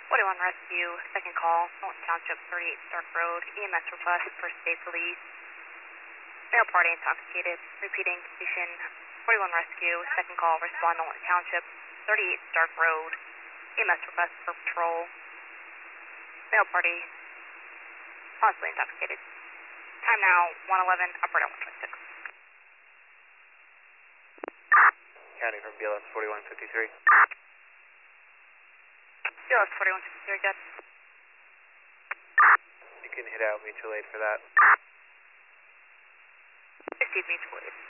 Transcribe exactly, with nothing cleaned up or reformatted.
forty-one Rescue, second call, Norton Township, thirty-eight Stark Road, E M S request for state police. Male party intoxicated. Repeating station forty-one Rescue, second call, respond Norton Township, thirty-eight Stark Road, E M S request for patrol. Male party possibly intoxicated. Time now, one eleven, upward at one twenty-six. County from B L S forty-one fifty-three. B L S forty-one fifty-three, good. You can hit out mutual aid for that. Received mutual aid.